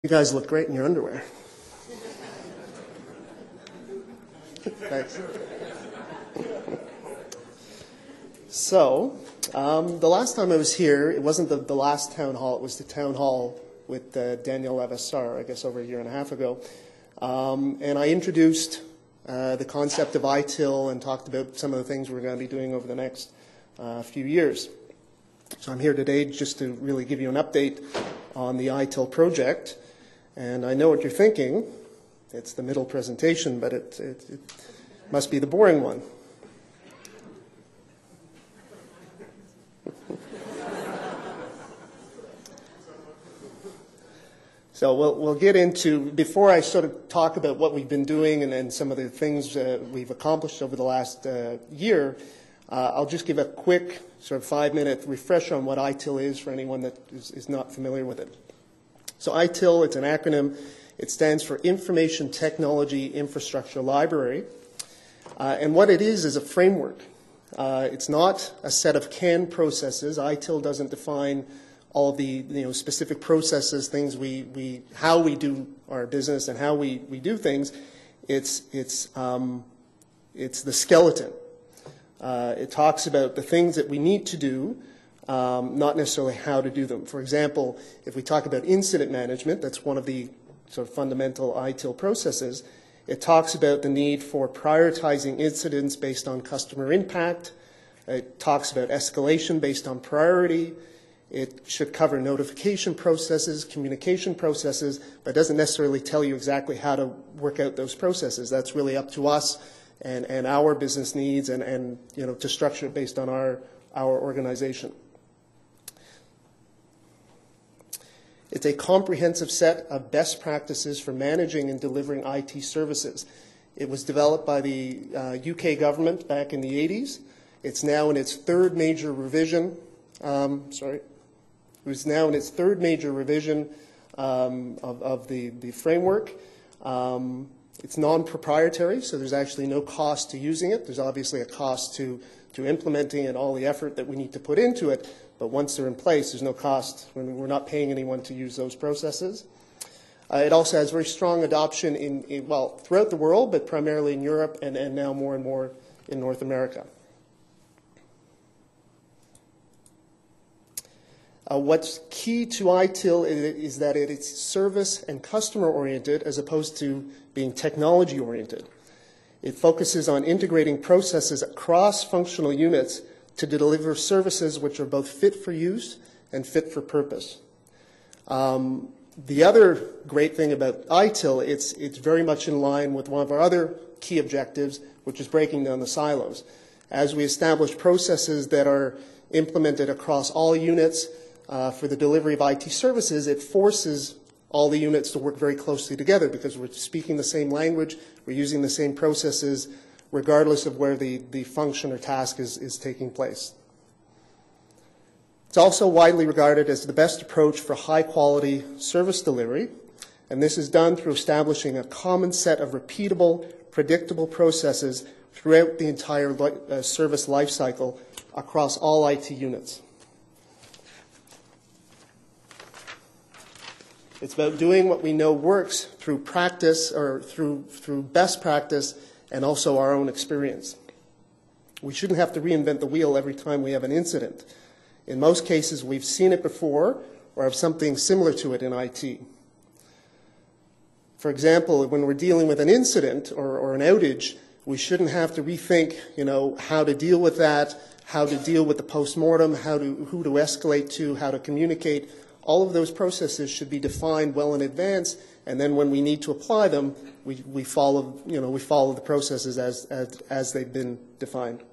You guys look great in your underwear. Thanks. So, the last time I was here, it wasn't the last town hall, it was the town hall with Daniel Levasseur, I guess over a year and a half ago. And I introduced the concept of ITIL and talked about some of the things we're going to be doing over the next few years. So I'm here today just to really give you an update on the ITIL project. And I know what you're thinking. It's the middle presentation, but it must be the boring one. So we'll get into, before I sort of talk about what we've been doing and some of the things we've accomplished over the last year, I'll just give a quick sort of 5-minute refresher on what ITIL is for anyone that is not familiar with it. So ITIL, it's an acronym. It stands for Information Technology Infrastructure Library. And what it is a framework. It's not a set of canned processes. ITIL doesn't define all of the specific processes, things how we do our business and how we do things. It's the skeleton. It talks about the things that we need to do, not necessarily how to do them. For example, if we talk about incident management, that's one of the sort of fundamental ITIL processes. It talks about the need for prioritizing incidents based on customer impact. It talks about escalation based on priority. It should cover notification processes, communication processes, but doesn't necessarily tell you exactly how to work out those processes. That's really up to us and our business needs and to structure it based on our organization. It's a comprehensive set of best practices for managing and delivering IT services. It was developed by the UK government back in the 80s. It's now in its third major revision. It was now in its third major revision of the framework. It's non-proprietary, so there's actually no cost to using it. There's obviously a cost to implementing and all the effort that we need to put into it, but once they're in place, there's no cost. We're not paying anyone to use those processes. It also has very strong adoption throughout the world, but primarily in Europe and now more and more in North America. What's key to ITIL is that it's service and customer-oriented as opposed to being technology-oriented. It focuses on integrating processes across functional units to deliver services which are both fit for use and fit for purpose. The other great thing about ITIL, it's very much in line with one of our other key objectives, which is breaking down the silos. As we establish processes that are implemented across all units for the delivery of IT services, it forces all the units to work very closely together because we're speaking the same language, we're using the same processes, regardless of where the function or task is taking place. It's also widely regarded as the best approach for high-quality service delivery, and this is done through establishing a common set of repeatable, predictable processes throughout the entire service lifecycle across all IT units. It's about doing what we know works through practice or through best practice and also our own experience. We shouldn't have to reinvent the wheel every time we have an incident. In most cases, we've seen it before or have something similar to it in IT. For example, when we're dealing with an incident or an outage, we shouldn't have to rethink, how to deal with that, how to deal with the postmortem, who to escalate to, how to communicate. All of those processes should be defined well in advance, and then when we need to apply them, we follow the processes as they've been defined.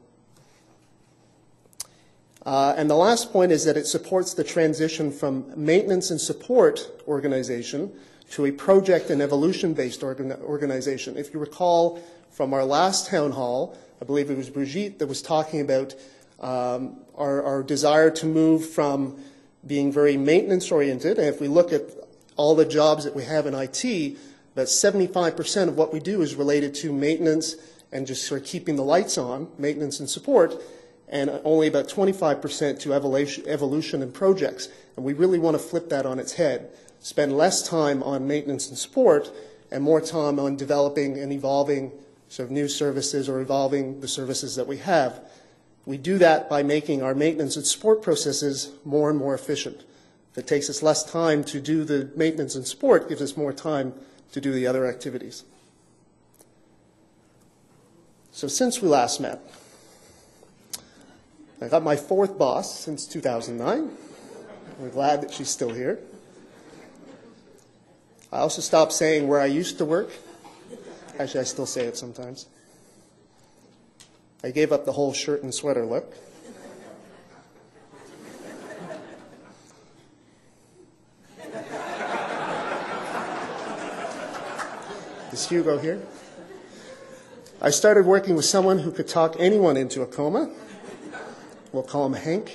And the last point is that it supports the transition from maintenance and support organization to a project and evolution-based organization. If you recall from our last town hall, I believe it was Brigitte that was talking about our desire to move from being very maintenance-oriented, and if we look at all the jobs that we have in IT, about 75% of what we do is related to maintenance and just sort of keeping the lights on, maintenance and support, and only about 25% to evolution and projects. And we really want to flip that on its head. spend less time on maintenance and support and more time on developing and evolving sort of new services or evolving the services that we have. We do that by making our maintenance and support processes more and more efficient. If it takes us less time to do the maintenance and support, it gives us more time to do the other activities. So since we last met, I got my fourth boss since 2009. We're glad that she's still here. I also stopped saying where I used to work. Actually, I still say it sometimes. I gave up the whole shirt and sweater look. Is Hugo here? I started working with someone who could talk anyone into a coma. We'll call him Hank.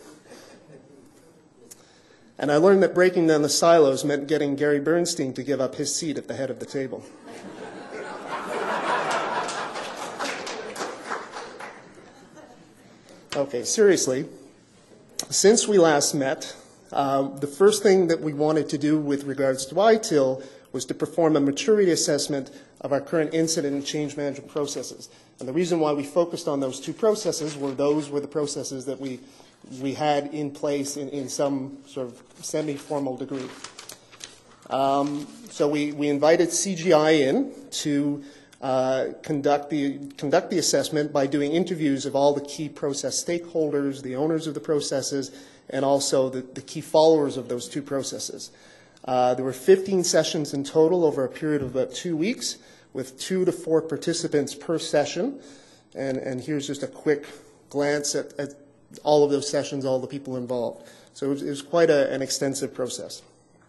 And I learned that breaking down the silos meant getting Gary Bernstein to give up his seat at the head of the table. Okay, seriously, since we last met, the first thing that we wanted to do with regards to ITIL was to perform a maturity assessment of our current incident and change management processes. And the reason why we focused on those two processes were those were the processes that we had in place in some sort of semi-formal degree. So we invited CGI in to conduct the assessment by doing interviews of all the key process stakeholders, the owners of the processes, and also the key followers of those two processes. There were 15 sessions in total over a period of about 2 weeks, with 2 to 4 participants per session. And here's just a quick glance at all of those sessions, all the people involved. So it was quite an extensive process.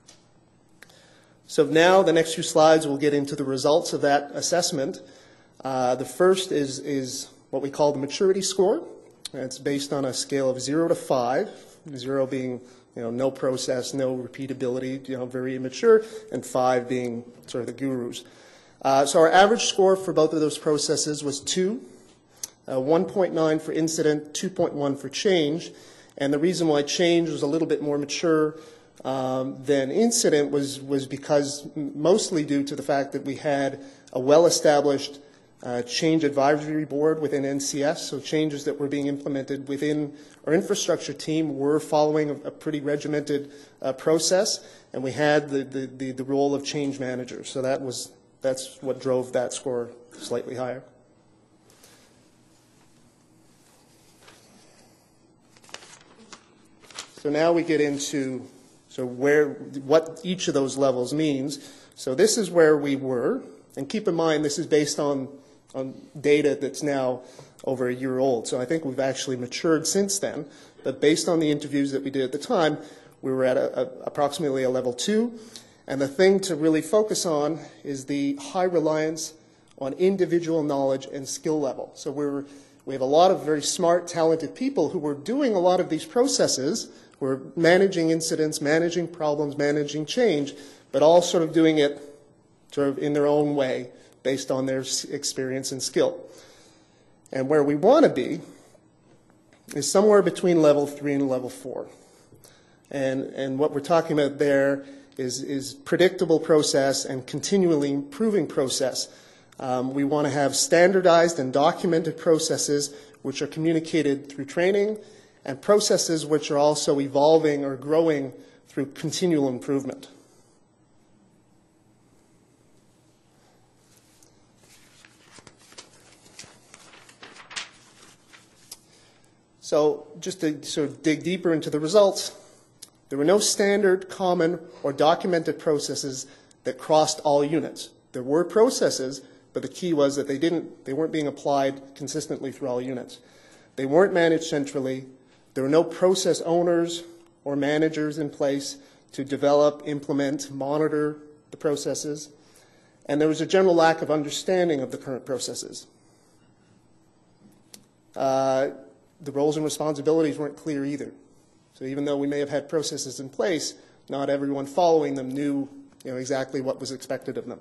So now the next few slides will get into the results of that assessment. The first is what we call the maturity score. It's based on a scale of 0 to 5, 0 being no process, no repeatability, very immature, and 5 being sort of the gurus. So our average score for both of those processes was 2, 1.9 for incident, 2.1 for change. And the reason why change was a little bit more mature than incident was because mostly due to the fact that we had a well-established change advisory board within NCS, so changes that were being implemented within our infrastructure team were following a pretty regimented process, and we had the role of change manager. So that's what drove that score slightly higher. So now we get into what each of those levels means. So this is where we were, and keep in mind this is based on data that's now over a year old. So I think we've actually matured since then. But based on the interviews that we did at the time, we were at approximately a level 2. And the thing to really focus on is the high reliance on individual knowledge and skill level. So we have a lot of very smart, talented people who were doing a lot of these processes. We're managing incidents, managing problems, managing change, but all sort of doing it sort of in their own way based on their experience and skill. And where we want to be is somewhere between level 3 and level 4. And what we're talking about there is predictable process and continually improving process. We want to have standardized and documented processes which are communicated through training, and processes which are also evolving or growing through continual improvement. So just to sort of dig deeper into the results, there were no standard, common, or documented processes that crossed all units. There were processes, but the key was that they weren't being applied consistently through all units. They weren't managed centrally. There were no process owners or managers in place to develop, implement, monitor the processes. And there was a general lack of understanding of the current processes. The roles and responsibilities weren't clear either. So even though we may have had processes in place, not everyone following them knew exactly what was expected of them.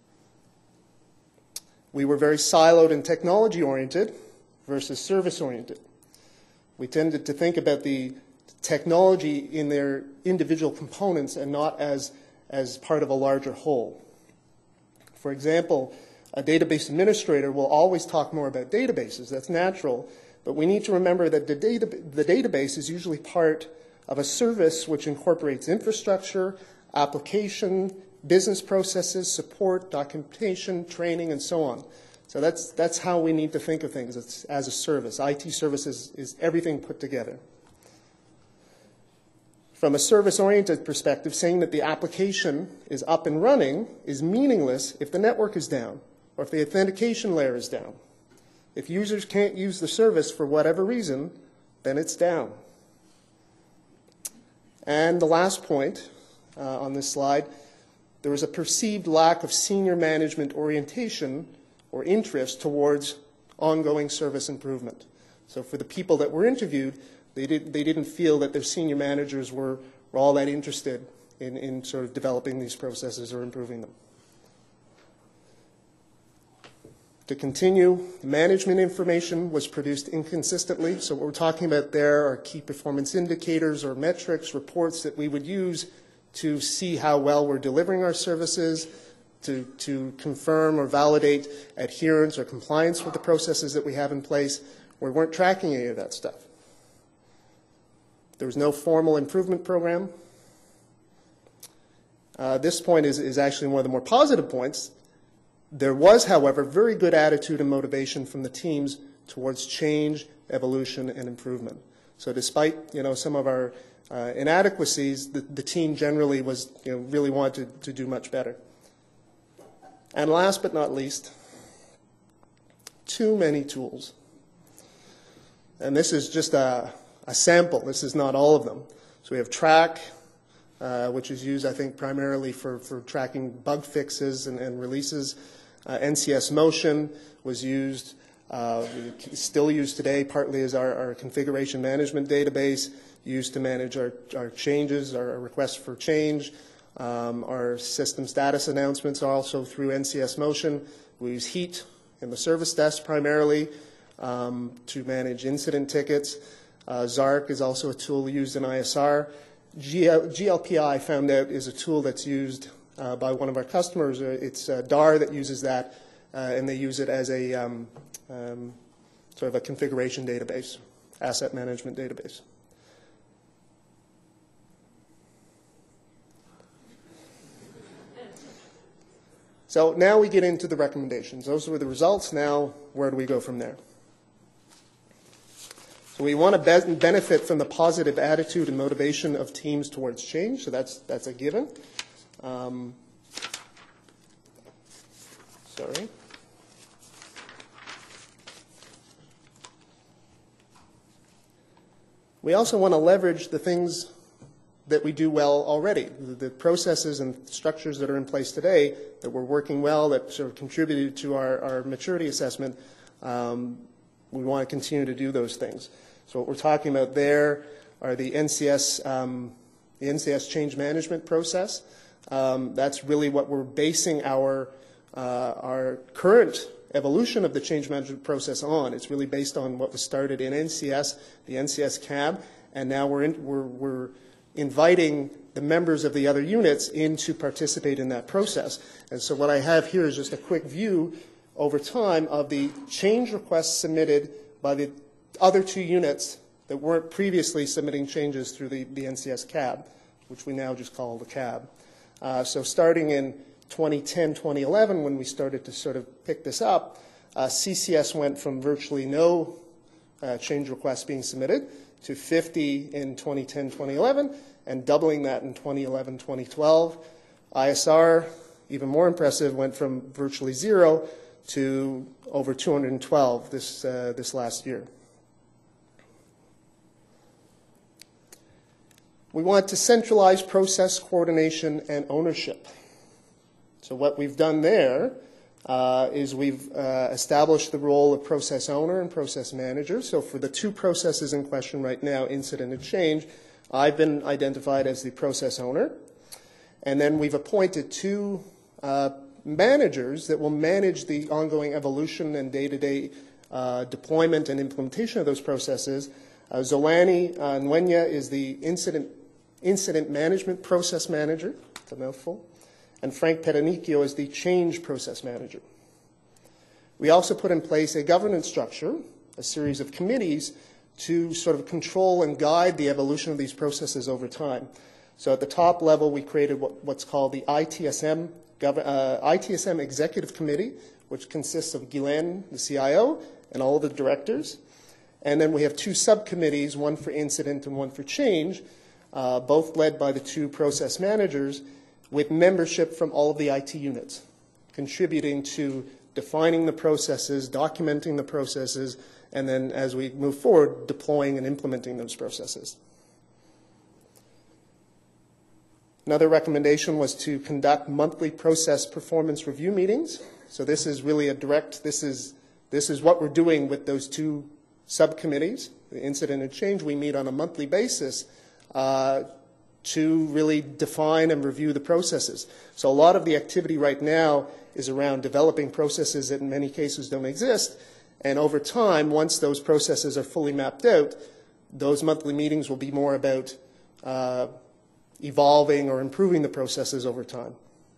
We were very siloed and technology-oriented versus service-oriented. We tended to think about the technology in their individual components and not as part of a larger whole. For example, a database administrator will always talk more about databases. That's natural. But we need to remember that the database is usually part of a service which incorporates infrastructure, application, business processes, support, documentation, training, and so on. So that's how we need to think of things. It's as a service. IT services is everything put together. From a service-oriented perspective, saying that the application is up and running is meaningless if the network is down or if the authentication layer is down. If users can't use the service for whatever reason, then it's down. And the last point on this slide, there was a perceived lack of senior management orientation or interest towards ongoing service improvement. So for the people that were interviewed, they didn't feel that their senior managers were all that interested in sort of developing these processes or improving them. To continue, management information was produced inconsistently. So what we're talking about there are key performance indicators or metrics, reports that we would use to see how well we're delivering our services, to confirm or validate adherence or compliance with the processes that we have in place. We weren't tracking any of that stuff. There was no formal improvement program. This point is actually one of the more positive points. There was, however, very good attitude and motivation from the teams towards change, evolution, and improvement. So despite some of our inadequacies, the team generally was really wanted to do much better. And last but not least, too many tools. And this is just a sample. This is not all of them. So we have Track, which is used, I think, primarily for tracking bug fixes and releases. NCS Motion was used, still used today, partly as our configuration management database, used to manage our changes, our requests for change. Our system status announcements are also through NCS Motion. We use Heat in the service desk primarily to manage incident tickets. Zark is also a tool used in ISR. GLPI, I found out, is a tool that's used by one of our customers. It's DAR that uses that, and they use it as a sort of a configuration database, asset management database. So now we get into the recommendations. Those were the results. Now, where do we go from there? So we want to benefit from the positive attitude and motivation of teams towards change. So that's a given. Sorry. We also want to leverage the things that we do well already, the processes and structures that are in place today that were working well, that sort of contributed to our maturity assessment. We want to continue to do those things. So what we're talking about there are the NCS change management process. That's really what we're basing our current evolution of the change management process on. It's really based on what was started in NCS, the NCS CAB, and now we're inviting the members of the other units in to participate in that process. And so what I have here is just a quick view over time of the change requests submitted by the other two units that weren't previously submitting changes through the NCS CAB, which we now just call the CAB. So starting in 2010, 2011, when we started to sort of pick this up, CCS went from virtually no change requests being submitted to 50 in 2010, 2011, and doubling that in 2011, 2012. ISR, even more impressive, went from virtually zero to over 212 this last year. We want to centralize process coordination and ownership. So what we've done there is we've established the role of process owner and process manager. So for the two processes in question right now, incident and change, I've been identified as the process owner. And then we've appointed two managers that will manage the ongoing evolution and day-to-day deployment and implementation of those processes. Zolani Nguenya is the incident management process manager. It's a mouthful. And Frank Petanicchio is the change process manager. We also put in place a governance structure, a series of committees to sort of control and guide the evolution of these processes over time. So at the top level, we created what's called the ITSM Executive Committee, which consists of Guylaine, the CIO, and all of the directors. And then we have two subcommittees, one for incident and one for change, both led by the two process managers, with membership from all of the IT units, contributing to defining the processes, documenting the processes, and then as we move forward, deploying and implementing those processes. Another recommendation was to conduct monthly process performance review meetings. So this is really a direct, this is what we're doing with those two subcommittees, the incident and change. We meet on a monthly basis to really define and review the processes. So a lot of the activity right now is around developing processes that in many cases don't exist. And over time, once those processes are fully mapped out, those monthly meetings will be more about evolving or improving the processes over time.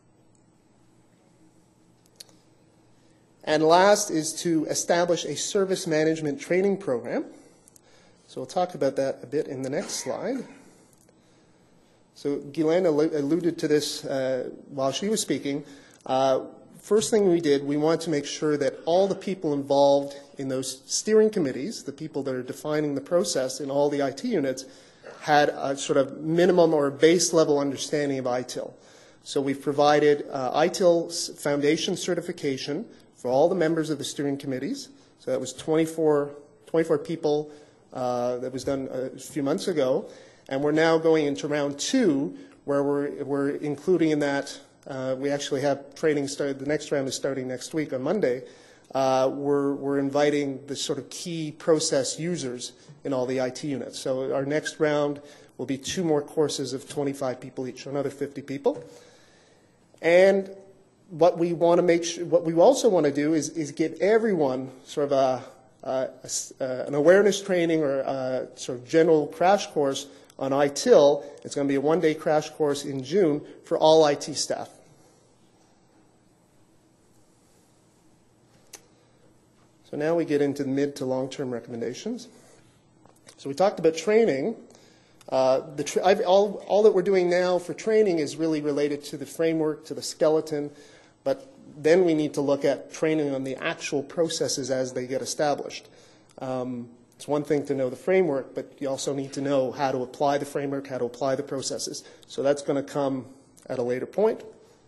And last is to establish a service management training program. So we'll talk about that a bit in the next slide. So Guylaine alluded to this while she was speaking. First thing we did, we wanted to make sure that all the people involved in those steering committees, the people that are defining the process in all the IT units, had a sort of minimum or base level understanding of ITIL. So we've provided ITIL foundation certification for all the members of the steering committees. So that was 24 people that was done a few months ago. And we're now going into round 2, where we're including in that, we actually have training started, the next round is starting next week on Monday. We're inviting the sort of key process users in all the IT units. So our next round will be 2 more courses of 25 people each, so another 50 people. And what we want to make sure, what we also want to do is give everyone sort of an awareness training or a sort of general crash course on ITIL. It's going to be a 1-day crash course in June for all IT staff. So now we get into the mid to long-term recommendations. So we talked about training. All that we're doing now for training is really related to the framework, to the skeleton, but then we need to look at training on the actual processes as they get established. It's one thing to know the framework, but you also need to know how to apply the framework, how to apply the processes. So that's going to come at a later point.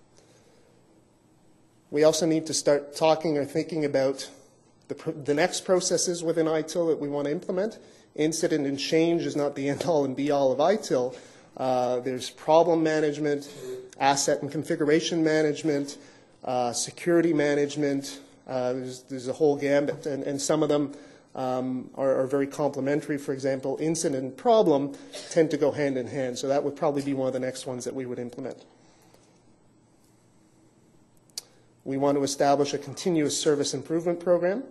We also need to start talking or thinking about the next processes within ITIL that we want to implement. Incident and change is not the end-all and be-all of ITIL. There's problem management, asset and configuration management, security management. There's a whole gambit, and some of them are very complementary. For example, incident and problem tend to go hand in hand, so that would probably be one of the next ones that we would implement. We want to establish a continuous service improvement program.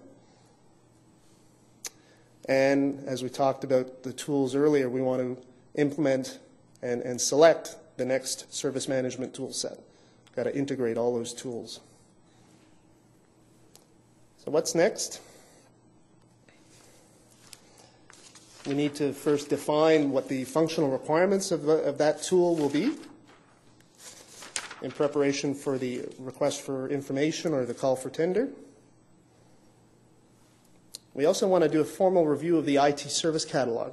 And as we talked about the tools earlier, we want to implement and select the next service management tool set. Got to integrate all those tools. So what's next? We need to first define what the functional requirements of that tool will be in preparation for the request for information or the call for tender. We also want to do a formal review of the IT service catalog.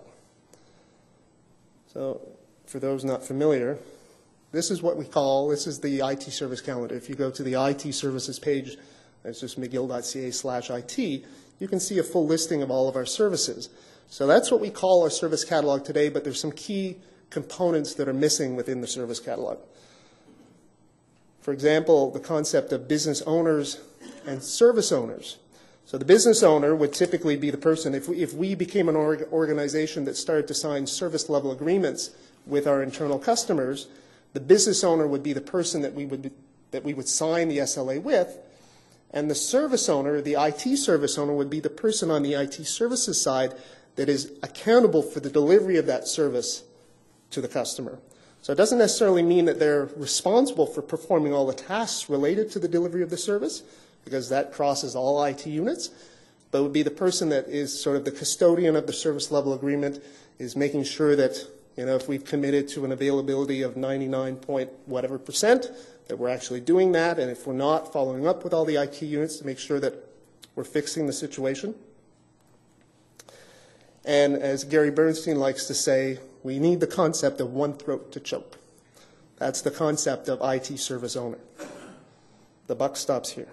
So for those not familiar, this is what we call, this is the IT service calendar. If you go to the IT services page, it's just mcgill.ca/IT, you can see a full listing of all of our services. So that's what we call our service catalog today, but there's some key components that are missing within the service catalog. For example, the concept of business owners and service owners. So the business owner would typically be the person, if we became an organization that started to sign service level agreements with our internal customers, the business owner would be the person that we would sign the SLA with, and the service owner, the IT service owner, would be the person on the IT services side that is accountable for the delivery of that service to the customer. So it doesn't necessarily mean that they're responsible for performing all the tasks related to the delivery of the service, because that crosses all IT units, but would be the person that is sort of the custodian of the service level agreement, is making sure that, if we've committed to an availability of 99 point whatever %, that we're actually doing that, and if we're not, following up with all the IT units to make sure that we're fixing the situation. And as Gary Bernstein likes to say, we need the concept of one throat to choke. That's the concept of IT service owner. The buck stops here.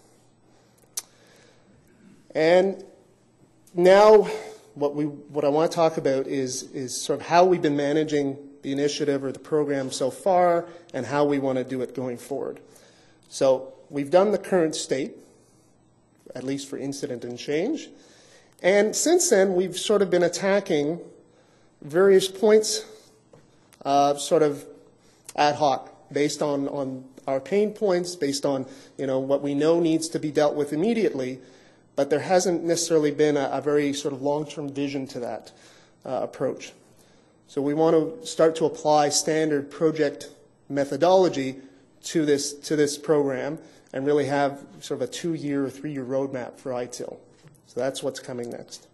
And now what I want to talk about is sort of how we've been managing the initiative or the program so far and how we want to do it going forward. So we've done the current state, at least for incident and change. And since then, we've sort of been attacking various points sort of ad hoc, based on our pain points, based on what we know needs to be dealt with immediately, but there hasn't necessarily been a very sort of long-term vision to that approach. So we want to start to apply standard project methodology to this program and really have sort of a 2-year or 3-year roadmap for ITIL. So that's what's coming next.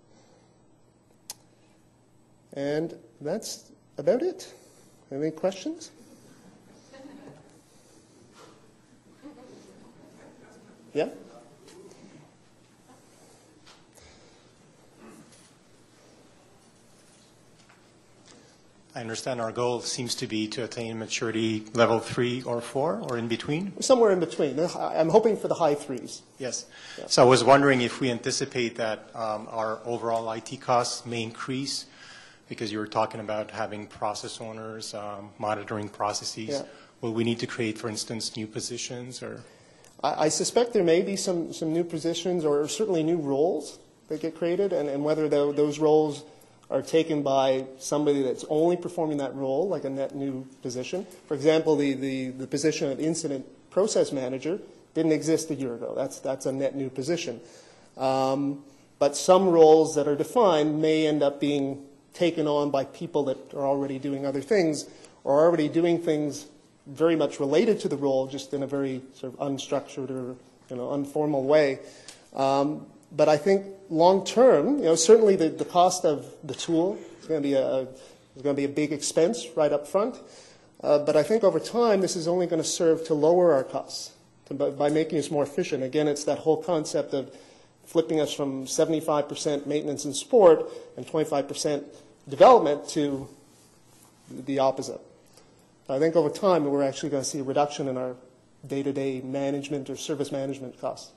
And that's about it. Any questions? Yeah? I understand our goal seems to be to attain maturity level 3 or 4, or in between? Somewhere in between. I'm hoping for the high 3s. Yes. Yeah. So I was wondering if we anticipate that our overall IT costs may increase, because you were talking about having process owners, monitoring processes. Yeah. Will we need to create, for instance, new positions? Or I suspect there may be some new positions or certainly new roles that get created, and whether those roles are taken by somebody that's only performing that role, like a net new position. For example, the position of incident process manager didn't exist a year ago. That's a net new position. But some roles that are defined may end up being taken on by people that are already doing other things, or already doing things very much related to the role, just in a very sort of unstructured or informal way. But I think long term, certainly the cost of the tool is going to be a big expense right up front. But I think over time, this is only going to serve to lower our costs by making us more efficient. Again, it's that whole concept of flipping us from 75% maintenance and support and 25% development to the opposite. I think over time, we're actually going to see a reduction in our day-to-day management or service management costs.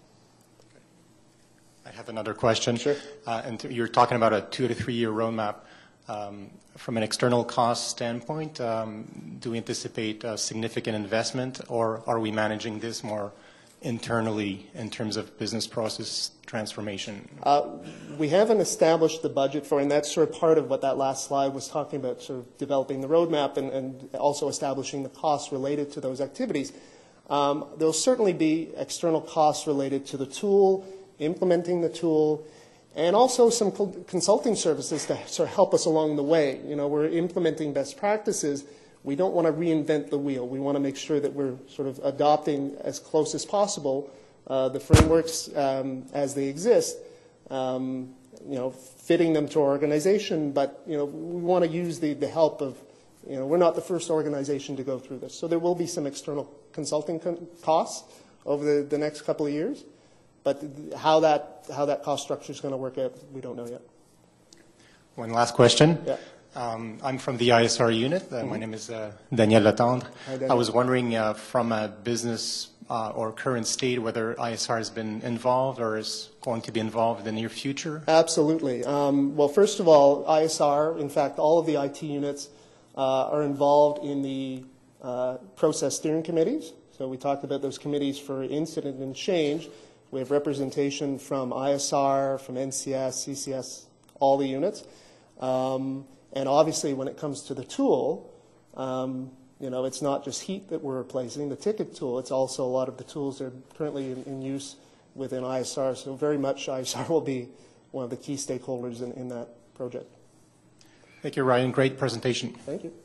I have another question. Sure. And you're talking about a 2 to 3 year roadmap. From an external cost standpoint, do we anticipate a significant investment, or are we managing this more internally in terms of business process transformation? We haven't established the budget for, and that's sort of part of what that last slide was talking about, sort of developing the roadmap and also establishing the costs related to those activities. There'll certainly be external costs related to the tool, implementing the tool, and also some consulting services to sort of help us along the way. We're implementing best practices. We don't want to reinvent the wheel. We want to make sure that we're sort of adopting as close as possible the frameworks as they exist, fitting them to our organization. But we want to use the help of, we're not the first organization to go through this. So there will be some external consulting costs over the next couple of years. But how that cost structure is going to work out, we don't know yet. One last question. Yeah. I'm from the ISR unit. My name is Daniel Latendre. Hi, Daniel. I was wondering from a business or current state whether ISR has been involved or is going to be involved in the near future. Absolutely. Well, first of all, ISR, in fact, all of the IT units are involved in the process steering committees. So we talked about those committees for incident and change. We have representation from ISR, from NCS, CCS, all the units. And obviously, when it comes to the tool, it's not just heat that we're replacing, the ticket tool. It's also a lot of the tools that are currently in use within ISR. So very much ISR will be one of the key stakeholders in that project. Thank you, Ryan. Great presentation. Thank you.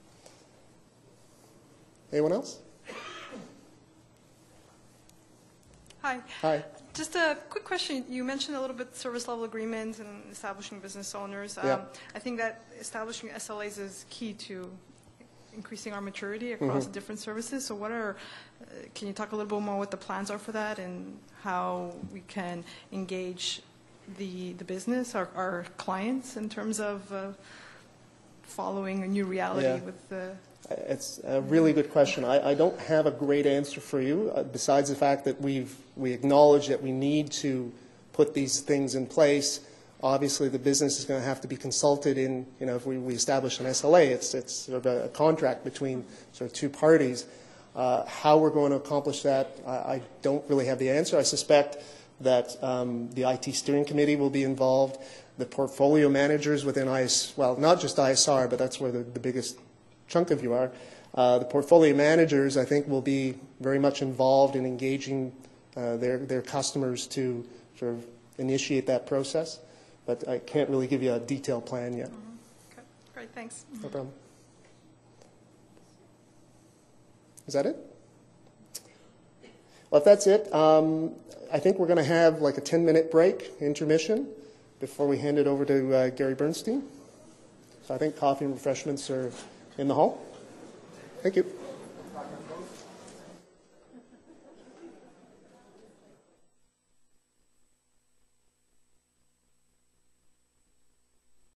Anyone else? Hi. Hi. Just a quick question. You mentioned a little bit service level agreements and establishing business owners. Yeah. I think that establishing SLAs is key to increasing our maturity across the different services. So what are, can you talk a little bit more what the plans are for that and how we can engage the business, our clients, in terms of following a new reality with the... It's a really good question. I don't have a great answer for you, besides the fact that we acknowledge that we need to put these things in place. Obviously, the business is going to have to be consulted in, if we establish an SLA, it's sort of a contract between sort of two parties. How we're going to accomplish that, I don't really have the answer. I suspect that the IT steering committee will be involved, the portfolio managers within not just ISR, but that's where the biggest chunk of you are. The portfolio managers, I think, will be very much involved in engaging their customers to sort of initiate that process. But I can't really give you a detailed plan yet. Okay. Great, thanks. No problem. Is that it? Well, if that's it, I think we're going to have like a 10-minute break, intermission, before we hand it over to Gary Bernstein. So I think coffee and refreshments are in the hall. Thank you.